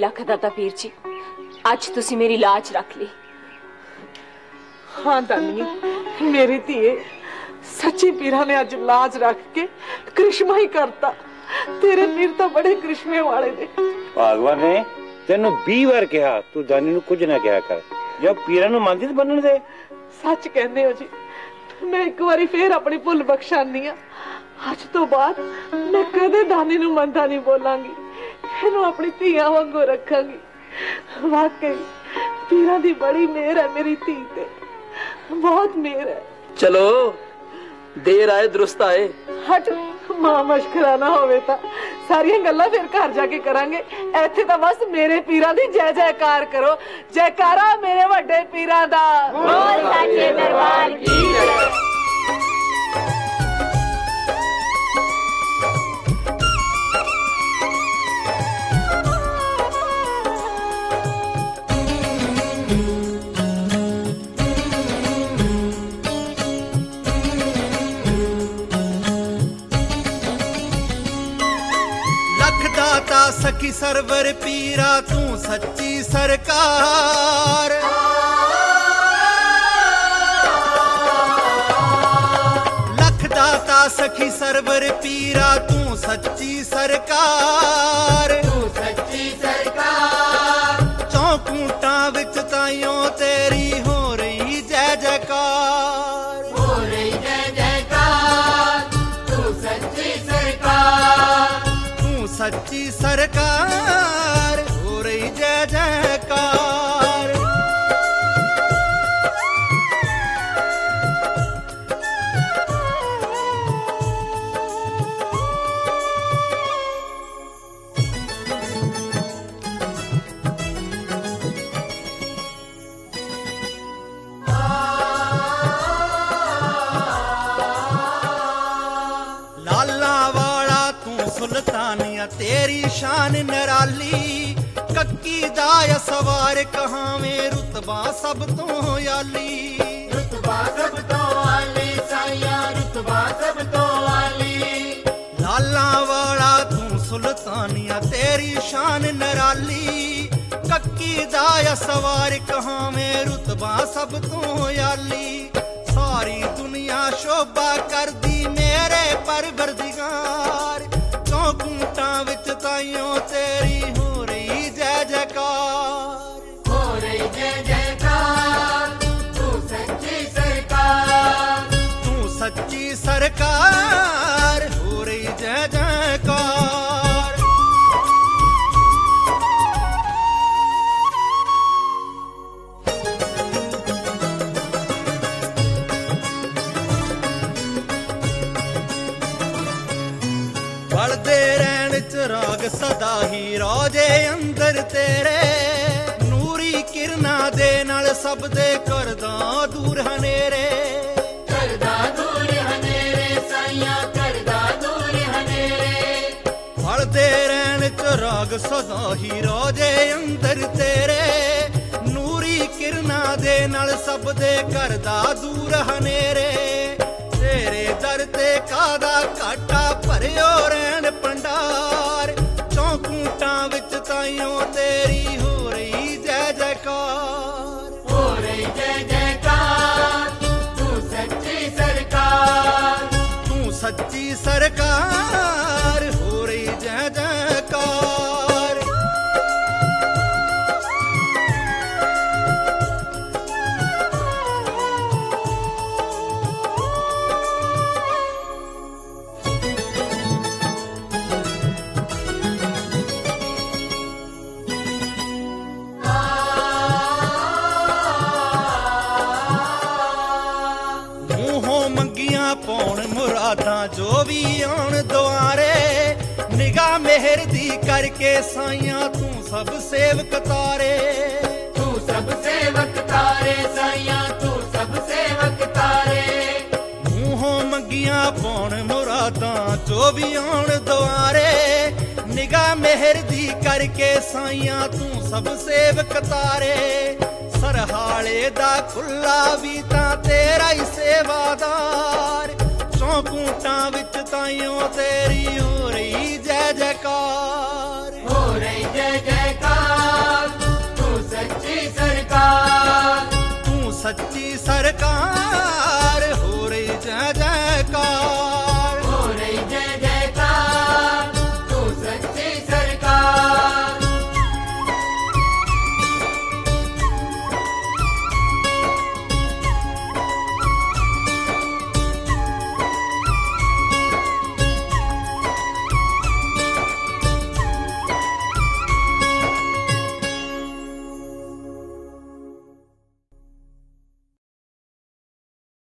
लख दाता पीर जी, अज तुसी मेरी लाज रख ली। हाँ दानिया, मेरी धीए, सच्ची पीरा ने अज लाज रख के करिश्मा ही करता। तेरे पीर तो बड़े करिश्मे वाले ने। भगवान ने तेनू 20 बार कहा तू दानी नू कुछ ना कहा कर, जब पीरा नू मानदी बनन दे। सच कहने हो जी, मैं एक बारी फिर अपनी भुल बख्शानी। अज तो बाद मैं कदे दानी नू मंदा नहीं बोलांगी, इहनू अपनी धीआं वांगू रखांगी। वाकई पीरा दी बड़ी मेहर है मेरी धी ते, बहुत मेहर है। चलो देर आए दुरुस्त आए। हट मां, मशकरा ना होवे ता सारियां गल्लां फिर घर जाके करांगे। इत्थे तां बस मेरे पीरां दी जय जयकार करो। जयकारा मेरे वड्डे पीरां दा। बोल सच्चे दरबार की जय। सखी सरवर पीरा तू सच्ची सरकार। लख दाता सखी सरवर पीरा तू सच्ची सरकार। तू सच्ची सरकार। चौकूटां विच ताइयों तेरी हो रही जय जयकार। हो रही जय जयकार। तू सच्ची सरकार। सच्ची सरकार हो रही जय जयकार। सुल्तानिया तेरी शान निराली, कक्की दाया सवार कहावें रुतबा सब तो आली। रुतबा सब तो आली साया, रुतबा सब तो आली। लाला वाला तू सुल्तानिया तेरी शान निराली, कक्की दाया सवार कहावें रुतबा सब तो आली। सारी दुनिया शोभा कर दी मेरे परवरदिगार। चौकूटां विच ताइयों तेरी हो रही जय जयकार। हो रही जय जयकार। तू सच्ची सरकार। तू सच्ची सरकार हो रही जय जयकार। बढ़दे रहन च राग सदा ही रोजे अंदर तेरे। नूरी किरना दे नाल सब दे करदा दूर हनेरे। करदा दूर हनेरे साइया, करदा दूर हनेरे। बढ़दे रहन च राग सदा ही रोजे अंदर तेरे। नूरी किरना दे नाल सब दे करदा दूर हनेरे। तेरे दर ते कादा घाटा भरियो रहन भंडार। चौकूटां विच ताइयों तेरी हो रही जय जयकार। हो रही जय जयकार। तू सच्ची सरकार। तू सच्ची सरकार हो रही जय जयकार। पौन मुरादां जो भी आउण दुआरे। निगाह मेहर दी करके साइयां तू सब सेवक तारे। तू सब सेवक तारे साइयां, तू सब सेवक तारे। मूहों मंगियां पौन मुरादां जो भी आउण दुआरे। निगाह मेहर दी करके साइयां तू सब सेवक तारे। सरहाले दा खुला भी तां तेरा ही सेवादार। कूटां विच ताइयों तेरी हो रही जय जयकार, हो रही जय जयकार।